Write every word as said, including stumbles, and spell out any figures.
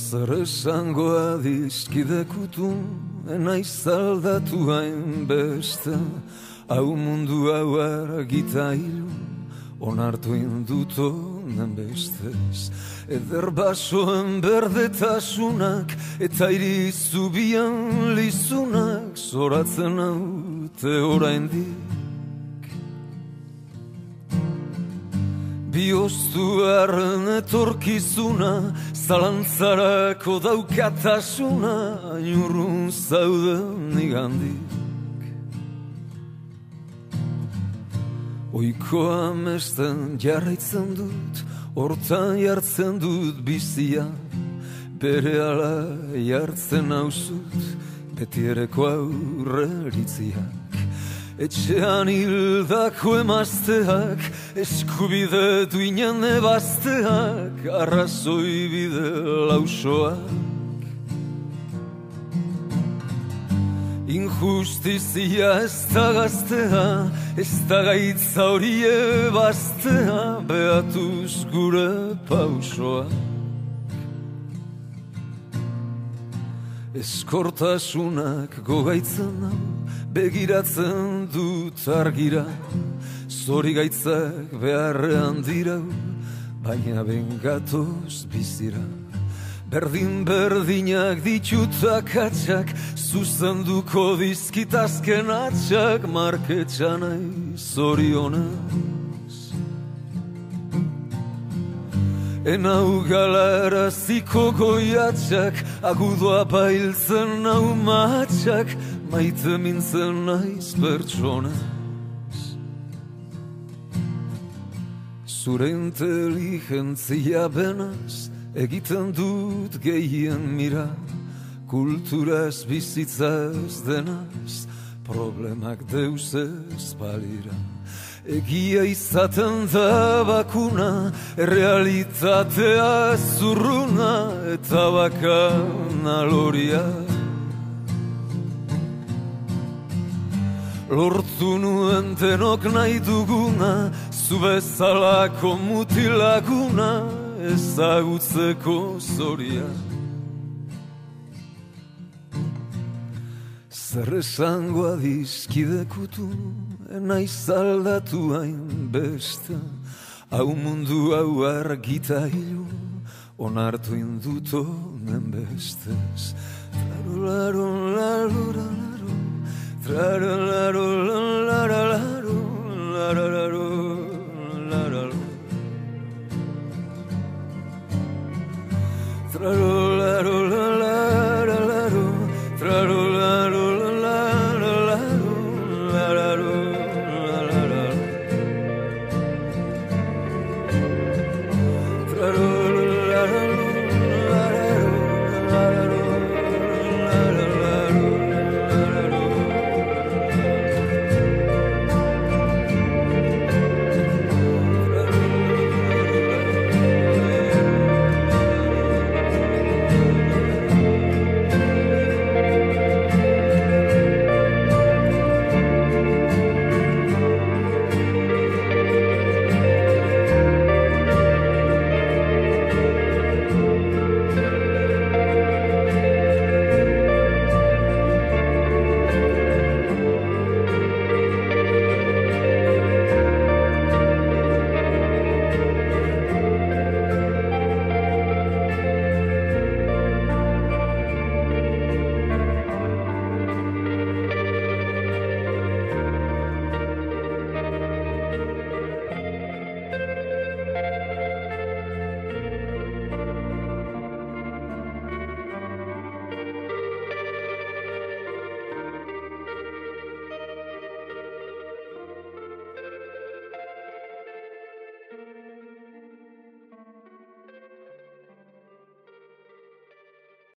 Zer esango adizkidekutu, enaiz aldatu hain beste, hau mundu hau argita hilu, onartu indut honen bestez. Eder basoen berdetasunak, eta iri zubian lizunak, zoratzen haute oraindik. Bioztu arren etorkizuna, zalantzarako daukatasuna, ainurrun zauden igandik. Oiko amesten jarraitzen dut, hortan jartzen dut bizia, bere ala jartzen hauzut, beti ereko aurreritziak. Etxean hildako emazteak, eskubide duinen ebazteak, arrazoi bide lausoak. Injustizia ez da gaztea, ez da gaitza hori ebaztea, behatuz gure pausoak. Eskortasunak gogaitzen hau, begiratzen dut argira, zori gaitzak beharrean dirau, baina bengatoz bizira. Berdin-berdinak ditut akatsak, zuzenduko dizkitazken atxak, marketxan aiz zorionez. Enau galaraziko goiatxak, agudoa bailtzen hau matxak, maite mintzen naiz pertsonez. Zure inteligentzia benaz, egiten dut gehien mira, kulturaz bizitzaz denaz, problemak deus ez balira. Egia izaten da bakuna, realitatea zurruna, eta bakana loria. Lortu nuen denok nahi duguna, zu bezalako mutilaguna, ezagutzeko zoria. Zer esango adizkidekutu, enaiz aldatu hain beste, hau mundu hau argita hilu, onartu indut honen bestez. Trarolaro, larolaro, trarolaro, larolaro, larolaro, larolaro. Trarolaro.